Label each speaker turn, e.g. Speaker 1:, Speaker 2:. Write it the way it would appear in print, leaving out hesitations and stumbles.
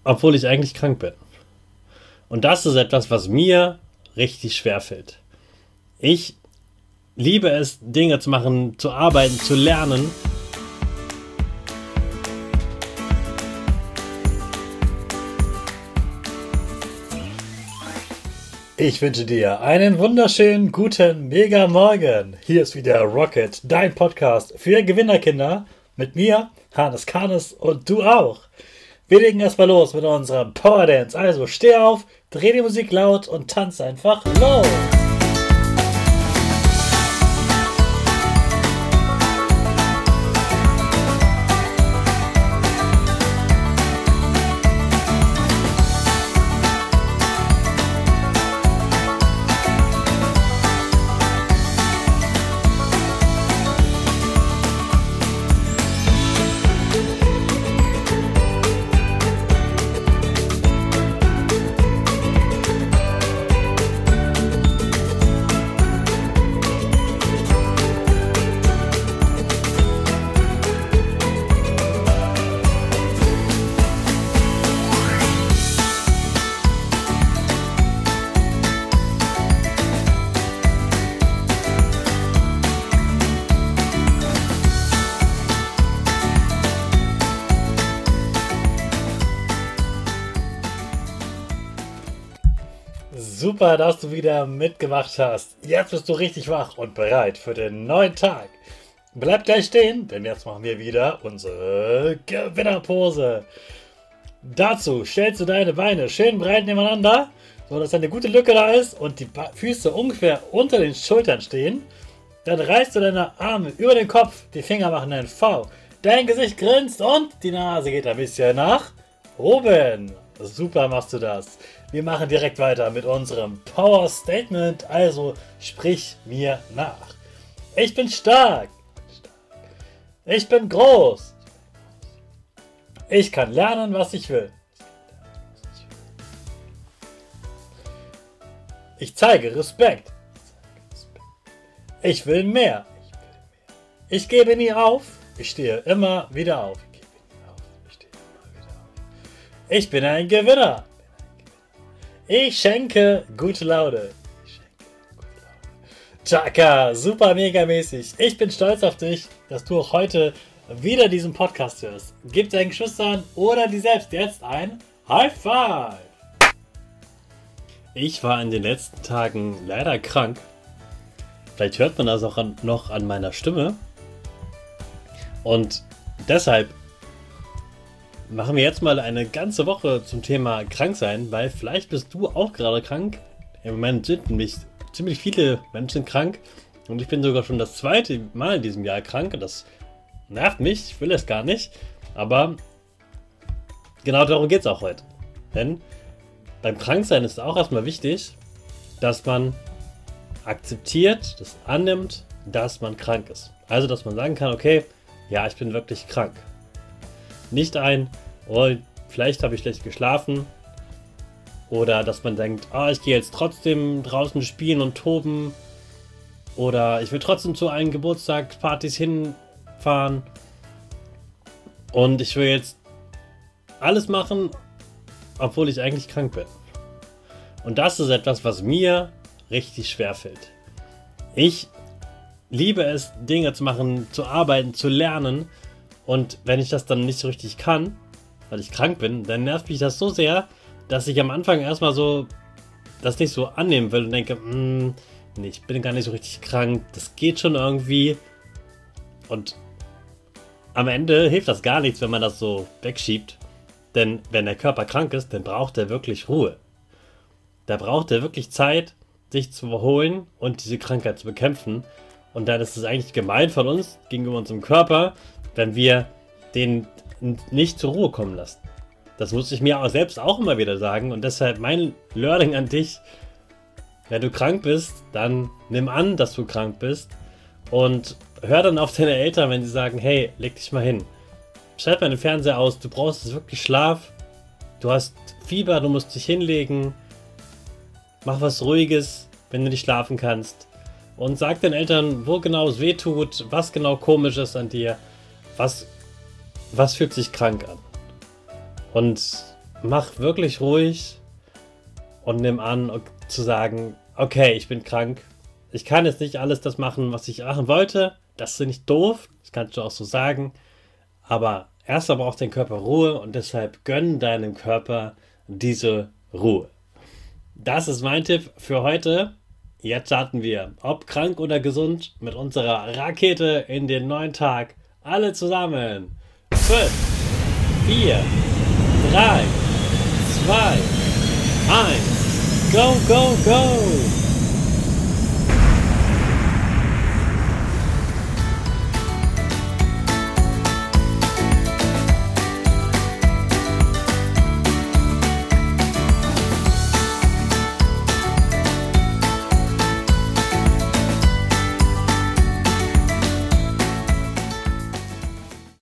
Speaker 1: obwohl ich eigentlich krank bin. Und das ist etwas, was mir richtig schwer fällt. Ich liebe es, Dinge zu machen, zu arbeiten, zu lernen. Ich wünsche dir einen wunderschönen, guten, mega Morgen. Hier ist wieder Rocket, dein Podcast für Gewinnerkinder. Mit mir, Hannes Karnes, und du auch. Wir legen erstmal los mit unserem Power Dance. Also steh auf, dreh die Musik laut und tanz einfach los. Super, dass du wieder mitgemacht hast. Jetzt bist du richtig wach und bereit für den neuen Tag. Bleib gleich stehen, denn jetzt machen wir wieder unsere Gewinnerpose. Dazu stellst du deine Beine schön breit nebeneinander, sodass eine gute Lücke da ist und die Füße ungefähr unter den Schultern stehen. Dann reißt du deine Arme über den Kopf, die Finger machen ein V. Dein Gesicht grinst und die Nase geht ein bisschen nach oben. Super machst du das. Wir machen direkt weiter mit unserem Power Statement, also sprich mir nach. Ich bin stark. Ich bin groß. Ich kann lernen, was ich will. Ich zeige Respekt. Ich will mehr. Ich gebe nie auf. Ich stehe immer wieder auf. Ich bin ein Gewinner. Ich schenke gute Laune. Chaka, super mega mäßig. Ich bin stolz auf dich, dass du auch heute wieder diesen Podcast hörst. Gib deinen Geschwistern oder dir selbst jetzt ein High Five. Ich war in den letzten Tagen leider krank. Vielleicht hört man das auch noch an meiner Stimme. Und deshalb machen wir jetzt mal eine ganze Woche zum Thema krank sein, weil vielleicht bist du auch gerade krank. Im Moment sind nämlich ziemlich viele Menschen krank und ich bin sogar schon das zweite Mal in diesem Jahr krank und das nervt mich, ich will es gar nicht, aber genau darum geht es auch heute. Denn beim Kranksein ist es auch erstmal wichtig, dass man akzeptiert, das annimmt, dass man krank ist. Also, dass man sagen kann, okay, ja, ich bin wirklich krank. Nicht oh, vielleicht habe ich schlecht geschlafen. Oder dass man denkt, ich gehe jetzt trotzdem draußen spielen und toben. Oder ich will trotzdem zu allen Geburtstagspartys hinfahren. Und ich will jetzt alles machen, obwohl ich eigentlich krank bin. Und das ist etwas, was mir richtig schwer fällt. Ich liebe es, Dinge zu machen, zu arbeiten, zu lernen. Und wenn ich das dann nicht so richtig kann, weil ich krank bin, dann nervt mich das so sehr, dass ich am Anfang erstmal so das nicht so annehmen will und denke, nee, ich bin gar nicht so richtig krank, das geht schon irgendwie. Und am Ende hilft das gar nichts, wenn man das so wegschiebt. Denn wenn der Körper krank ist, dann braucht er wirklich Ruhe. Da braucht er wirklich Zeit, sich zu erholen und diese Krankheit zu bekämpfen. Und dann ist es eigentlich gemein von uns gegenüber unserem Körper, wenn wir den nicht zur Ruhe kommen lassen. Das muss ich mir auch selbst auch immer wieder sagen und deshalb mein Learning an dich: Wenn du krank bist, dann nimm an, dass du krank bist und hör dann auf deine Eltern, wenn sie sagen, hey, leg dich mal hin. Schalt mal den Fernseher aus, du brauchst wirklich Schlaf, du hast Fieber, du musst dich hinlegen, mach was Ruhiges, wenn du nicht schlafen kannst. Und sag den Eltern, wo genau es weh tut, was genau komisch ist an dir, was fühlt sich krank an. Und mach wirklich ruhig und nimm an, zu sagen, okay, ich bin krank. Ich kann jetzt nicht alles das machen, was ich machen wollte. Das ist nicht doof, das kannst du auch so sagen. Aber erst braucht dein Körper Ruhe und deshalb gönn deinem Körper diese Ruhe. Das ist mein Tipp für heute. Jetzt starten wir, ob krank oder gesund, mit unserer Rakete in den neuen Tag. Alle zusammen. 5, 4, 3, 2, 1. Go, go, go!